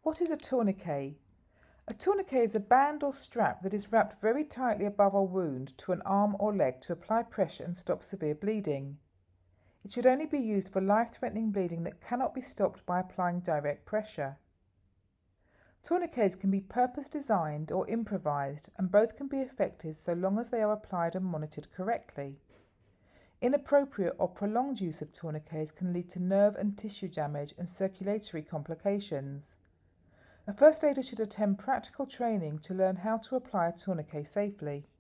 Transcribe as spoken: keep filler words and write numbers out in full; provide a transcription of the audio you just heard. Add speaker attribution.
Speaker 1: What is a tourniquet? A tourniquet is a band or strap that is wrapped very tightly above a wound to an arm or leg to apply pressure and stop severe bleeding. It should only be used for life-threatening bleeding that cannot be stopped by applying direct pressure. Tourniquets can be purpose-designed or improvised, and both can be effective so long as they are applied and monitored correctly. Inappropriate or prolonged use of tourniquets can lead to nerve and tissue damage and circulatory complications. A first aider should attend practical training to learn how to apply a tourniquet safely.